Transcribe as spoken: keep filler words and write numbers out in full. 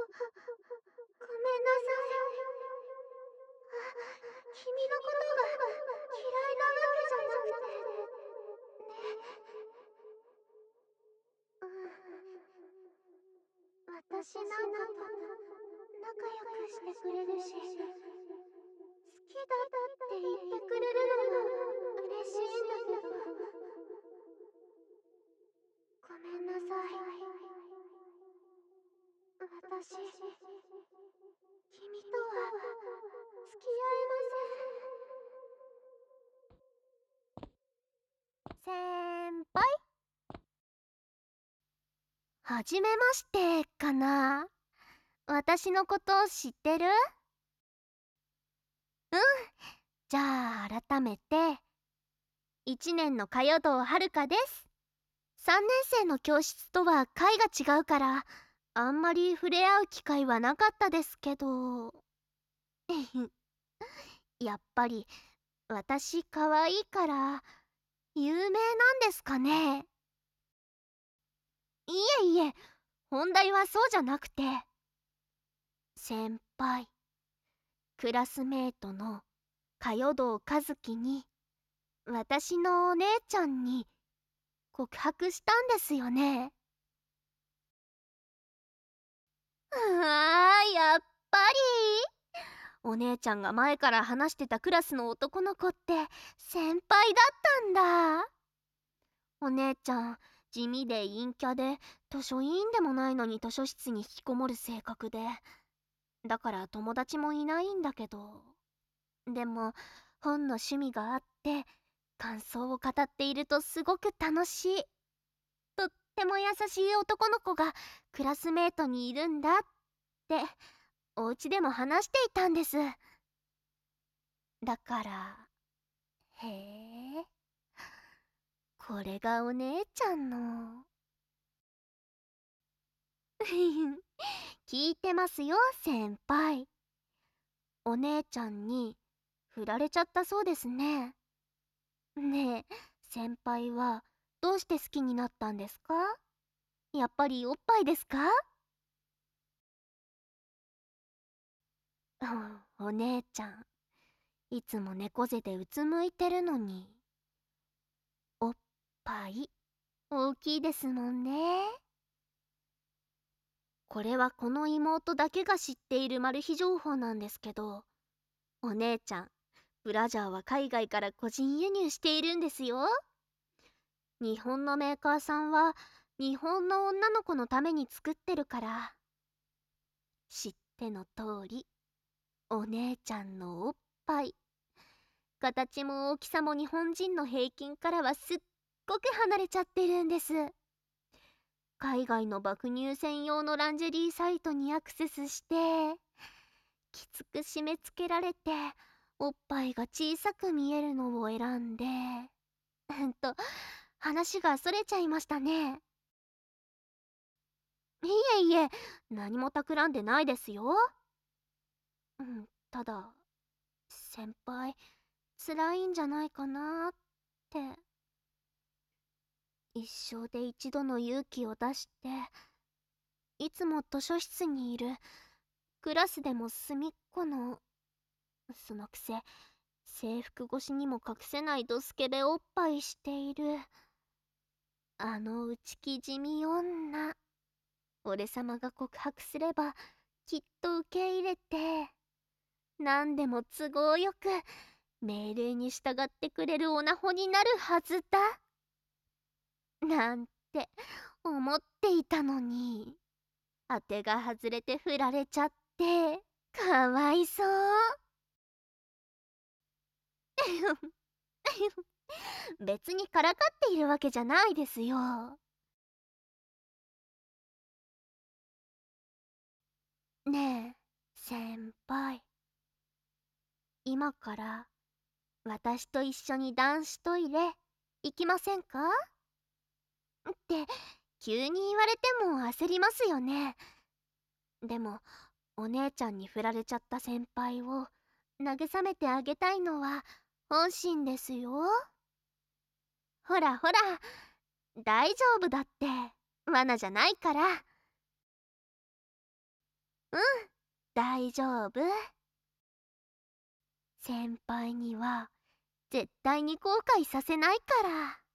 ごめんなさい。君のことが嫌いなわけじゃなくて。ね。うん。私なんかと仲良くしてくれるし、好きだって言ってくれるのは嬉しいんだけど。ごめんなさい。私、君とは付き合えません。先輩？はじめましてかな。私のこと知ってる？うん。じゃあ改めて、いちねんのかよどうはるかです。さんねん生の教室とは階が違うから、あんまり触れ合う機会はなかったですけど。やっぱり私可愛いから有名なんですかね。いえいえ、本題はそうじゃなくて、先輩、クラスメートのかよどうかずきに私のお姉ちゃんに告白したんですよね。うわー、やっぱりお姉ちゃんが前から話してたクラスの男の子って先輩だったんだ。お姉ちゃん地味で陰キャで、図書委員でもないのに図書室に引きこもる性格で、だから友達もいないんだけど、でも本の趣味があって感想を語っているとすごく楽しい、とっても優しい男の子がクラスメートにいるんだってお家でも話していたんです。だから、へえ、これがお姉ちゃんの。聞いてますよ先輩。お姉ちゃんに振られちゃったそうですね。ねえ、先輩はどうして好きになったんですか？やっぱりおっぱいですか？うん、お姉ちゃんいつも猫背でうつむいてるのに、おっぱい大きいですもんね。これはこの妹だけが知っているマル秘情報なんですけど、お姉ちゃんブラジャーは海外から個人輸入しているんですよ。日本のメーカーさんは日本の女の子のために作ってるから。知っての通り、お姉ちゃんのおっぱい、形も大きさも日本人の平均からはすっごく離れちゃってるんです。海外の爆乳専用のランジェリーサイトにアクセスして、きつく締め付けられておっぱいが小さく見えるのを選んで、うんと話がそれちゃいましたね。いえいえ、何も企んでないですよ。うん、ただ先輩辛いんじゃないかなって。一生で一度の勇気を出して、いつも図書室にいる、クラスでも隅っこの、そのくせ制服越しにも隠せないドスケベおっぱいしているあの内気地味女、俺様が告白すればきっと受け入れて、何でも都合よく命令に従ってくれるオナホになるはずだなんて思っていたのに、当てが外れて振られちゃってかわいそう。別にからかっているわけじゃないですよ。ねえ先輩、今から私と一緒に男子トイレ行きませんか？って急に言われても焦りますよね。でもお姉ちゃんに振られちゃった先輩を慰めてあげたいのは本心ですよ。ほらほら、大丈夫だって、罠じゃないから。 うん、大丈夫。先輩には絶対に後悔させないから。